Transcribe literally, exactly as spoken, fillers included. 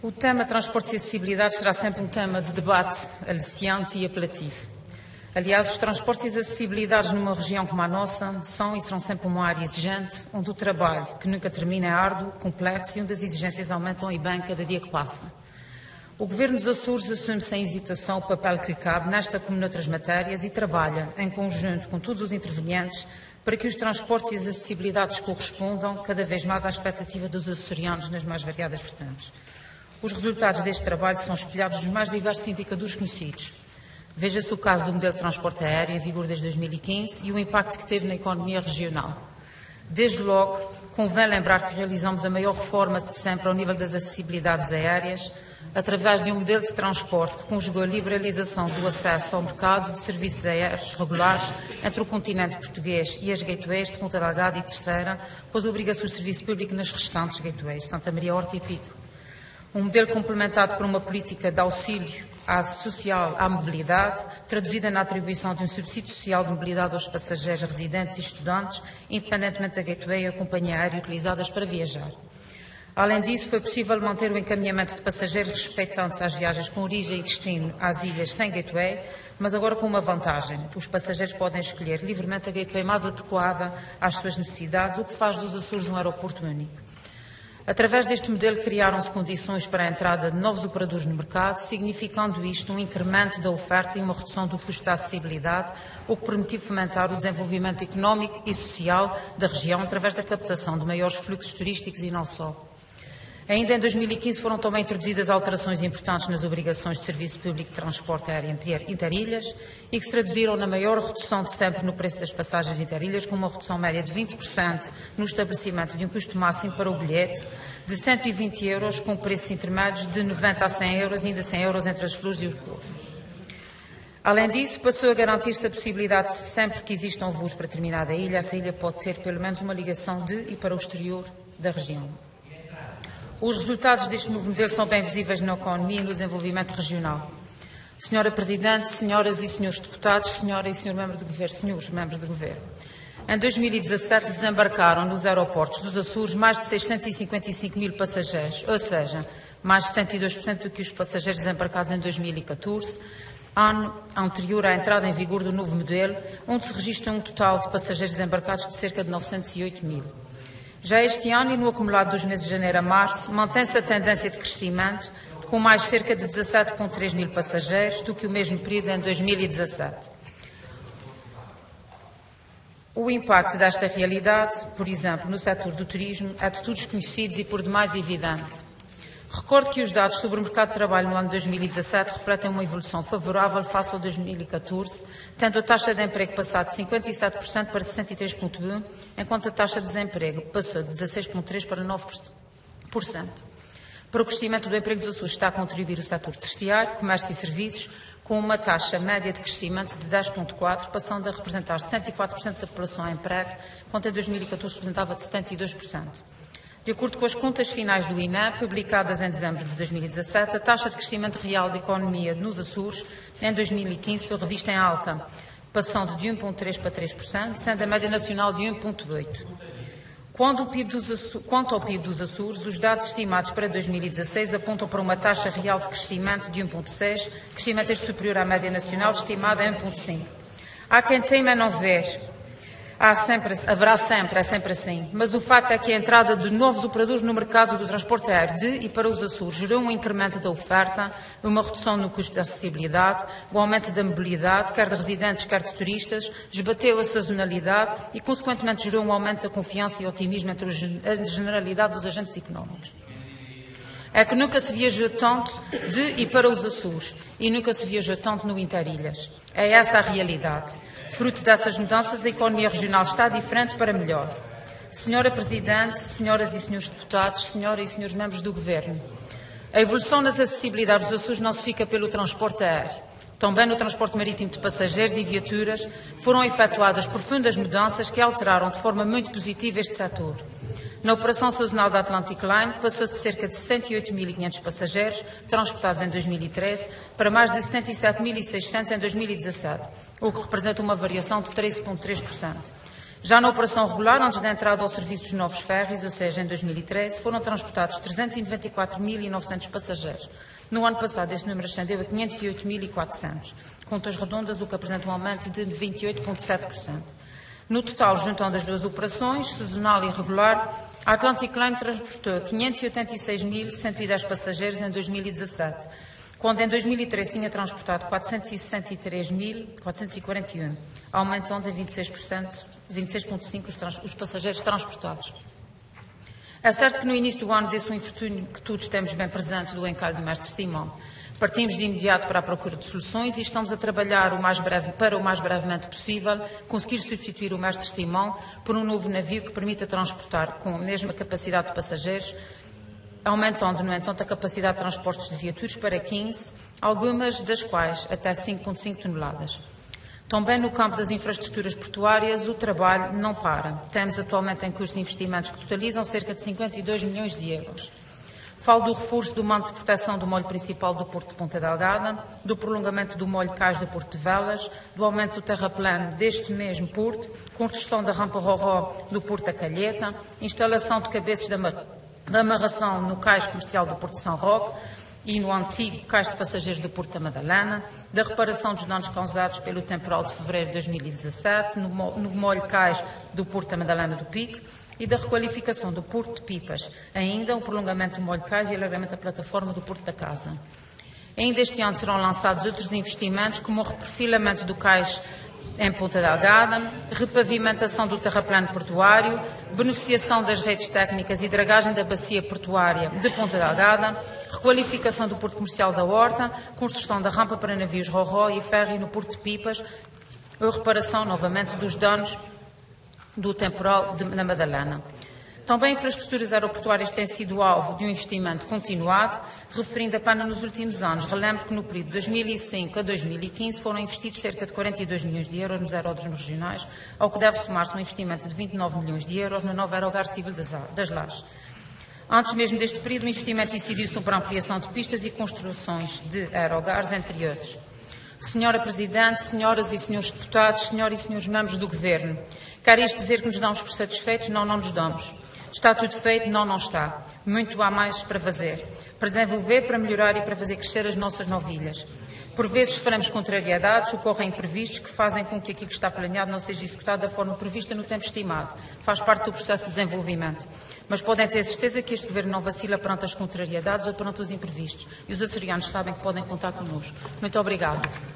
O tema transportes e acessibilidade será sempre um tema de debate aliciante e apelativo. Aliás, os transportes e as acessibilidades numa região como a nossa são e serão sempre uma área exigente, onde o trabalho, que nunca termina, é árduo, complexo e onde as exigências aumentam e bem cada dia que passa. O Governo dos Açores assume sem hesitação o papel que lhe cabe nesta como noutras matérias e trabalha em conjunto com todos os intervenientes para que os transportes e as acessibilidades correspondam cada vez mais à expectativa dos açorianos nas mais variadas vertentes. Os resultados deste trabalho são espelhados nos mais diversos indicadores conhecidos. Veja-se o caso do modelo de transporte aéreo em vigor desde dois mil e quinze e o impacto que teve na economia regional. Desde logo, convém lembrar que realizamos a maior reforma de sempre ao nível das acessibilidades aéreas, através de um modelo de transporte que conjugou a liberalização do acesso ao mercado de serviços aéreos regulares entre o continente português e as gateways de Ponta Delgada e Terceira, com as obrigações de serviço público nas restantes gateways, Santa Maria, Horta e Pico. Um modelo complementado por uma política de auxílio à social à mobilidade, traduzida na atribuição de um subsídio social de mobilidade aos passageiros residentes e estudantes, independentemente da gateway ou companhia aérea utilizadas para viajar. Além disso, foi possível manter o encaminhamento de passageiros respeitantes às viagens com origem e destino às ilhas sem gateway, mas agora com uma vantagem. Os passageiros podem escolher livremente a gateway mais adequada às suas necessidades, o que faz dos Açores um aeroporto único. Através deste modelo, criaram-se condições para a entrada de novos operadores no mercado, significando isto um incremento da oferta e uma redução do custo da acessibilidade, o que permitiu fomentar o desenvolvimento económico e social da região através da captação de maiores fluxos turísticos e não só. Ainda em dois mil e quinze foram também introduzidas alterações importantes nas obrigações de serviço público de transporte aéreo interilhas e que se traduziram na maior redução de sempre no preço das passagens interilhas, com uma redução média de vinte por cento no estabelecimento de um custo máximo para o bilhete de cento e vinte euros, com preços intermédios de noventa a cem euros e ainda cem euros entre as Flores e os Corvos. Além disso, passou a garantir-se a possibilidade de, sempre que existam voos para determinada ilha, essa ilha pode ter pelo menos uma ligação de e para o exterior da região. Os resultados deste novo modelo são bem visíveis na economia e no desenvolvimento regional. Senhora Presidente, senhoras e senhores deputados, senhora e senhor membro do Governo, senhores membros do Governo, em dois mil e dezassete desembarcaram nos aeroportos dos Açores mais de seiscentos e cinquenta e cinco mil passageiros, ou seja, mais de setenta e dois por cento do que os passageiros desembarcados em dois mil e catorze, ano anterior à entrada em vigor do novo modelo, onde se registra um total de passageiros desembarcados de cerca de novecentos e oito mil. Já este ano, e no acumulado dos meses de janeiro a março, mantém-se a tendência de crescimento, com mais cerca de dezassete vírgula três mil passageiros do que o mesmo período em dois mil e dezassete. O impacto desta realidade, por exemplo, no setor do turismo, é de todos conhecidos e por demais evidente. Recordo que os dados sobre o mercado de trabalho no ano de dois mil e dezassete refletem uma evolução favorável face ao dois mil e catorze, tendo a taxa de emprego passado de cinquenta e sete por cento para sessenta e três vírgula um por cento, enquanto a taxa de desemprego passou de dezasseis vírgula três por cento para nove por cento. Para o crescimento do emprego dos Açores está a contribuir o setor terciário, comércio e serviços, com uma taxa média de crescimento de dez vírgula quatro por cento, passando a representar setenta e quatro por cento da população em emprego, enquanto em dois mil e catorze representava de setenta e dois por cento. De acordo com as contas finais do I N E, publicadas em dezembro de dois mil e dezassete, a taxa de crescimento real da economia nos Açores em dois mil e quinze foi revista em alta, passando de um vírgula três por cento para três por cento, sendo a média nacional de um vírgula oito por cento. Quando o P I B dos Açores, quanto ao P I B dos Açores, os dados estimados para dois mil e dezasseis apontam para uma taxa real de crescimento de um vírgula seis por cento, crescimento este superior à média nacional, estimada em um vírgula cinco por cento. Há quem teima não ver. Há sempre, haverá sempre, é sempre assim. Mas o fato é que a entrada de novos operadores no mercado do transporte aéreo de e para os Açores gerou um incremento da oferta, uma redução no custo da acessibilidade, o aumento da mobilidade, quer de residentes, quer de turistas, desbateu a sazonalidade e, consequentemente, gerou um aumento da confiança e otimismo entre a generalidade dos agentes económicos. É que nunca se viajou tanto de e para os Açores e nunca se viajou tanto no Interilhas. É essa a realidade. Fruto dessas mudanças, a economia regional está diferente para melhor. Senhora Presidente, senhoras e senhores deputados, senhoras e senhores membros do Governo, a evolução nas acessibilidades dos Açores não se fica pelo transporte aéreo. Também no transporte marítimo de passageiros e viaturas foram efetuadas profundas mudanças que alteraram de forma muito positiva este setor. Na operação sazonal da Atlantic Line, passou-se de cerca de cento e oito mil e quinhentos passageiros transportados em dois mil e treze para mais de setenta e sete mil e seiscentos em dois mil e dezassete, o que representa uma variação de treze vírgula três por cento. Já na operação regular, antes da entrada ao serviço dos novos ferries, ou seja, em dois mil e treze, foram transportados trezentos e noventa e quatro mil e novecentos passageiros. No ano passado, esse número ascendeu a quinhentos e oito mil e quatrocentos, contas redondas, o que apresenta um aumento de vinte e oito vírgula sete por cento. No total, juntando as duas operações, sazonal e regular, a Atlantic Line transportou quinhentos e oitenta e seis mil cento e dez passageiros em dois mil e dezassete, quando em dois mil e treze tinha transportado quatrocentos e sessenta e três mil quatrocentos e quarenta e um, aumentando em vinte e seis por cento, vinte e seis vírgula cinco por cento os, os passageiros transportados. É certo que no início do ano desse um infortúnio que todos temos bem presente do encalhe do mestre Simão. Partimos de imediato para a procura de soluções e estamos a trabalhar o mais breve, para o mais brevemente possível conseguir substituir o mestre Simão por um novo navio que permita transportar com a mesma capacidade de passageiros, aumentando, no entanto, a capacidade de transportes de viaturas para quinze, algumas das quais até cinco vírgula cinco toneladas. Também no campo das infraestruturas portuárias, o trabalho não para. Temos atualmente em curso investimentos que totalizam cerca de cinquenta e dois milhões de euros. Falo do reforço do manto de proteção do molho principal do Porto de Ponta Delgada, do prolongamento do molho cais do Porto de Velas, do aumento do terraplano deste mesmo porto, construção da rampa Roró do Porto da Calheta, instalação de cabeças de amarração no cais comercial do Porto de São Roque e no antigo cais de passageiros do Porto da Madalena, da reparação dos danos causados pelo temporal de fevereiro de dois mil e dezassete, no, no molho cais do Porto da Madalena do Pico, e da requalificação do Porto de Pipas, ainda o prolongamento do molho cais e alargamento da plataforma do Porto da Casa. Ainda este ano serão lançados outros investimentos, como o reperfilamento do cais em Ponta Delgada, repavimentação do terraplano portuário, beneficiação das redes técnicas e dragagem da bacia portuária de Ponta Delgada, requalificação do Porto Comercial da Horta, construção da rampa para navios Roró e ferry no Porto de Pipas, a reparação, novamente, dos danos do temporal de, na Madalena. Também infraestruturas aeroportuárias têm sido alvo de um investimento continuado, referindo apenas nos últimos anos. Relembro que no período de dois mil e cinco a dois mil e quinze foram investidos cerca de quarenta e dois milhões de euros nos aeródromos regionais, ao que deve somar-se um investimento de vinte e nove milhões de euros no novo aerogar civil das, das Lajes. Antes mesmo deste período, o investimento incidiu sobre a ampliação de pistas e construções de aerogares, entre outros. Senhora Presidente, senhoras e senhores deputados, senhoras e senhores membros do Governo, quer isto dizer que nos damos por satisfeitos? Não, não nos damos. Está tudo feito? Não, não está. Muito há mais para fazer, para desenvolver, para melhorar e para fazer crescer as nossas novilhas. Por vezes sofremos contrariedades, ocorrem imprevistos que fazem com que aquilo que está planeado não seja executado da forma prevista no tempo estimado. Faz parte do processo de desenvolvimento. Mas podem ter certeza que este Governo não vacila perante as contrariedades ou perante os imprevistos. E os açorianos sabem que podem contar connosco. Muito obrigada.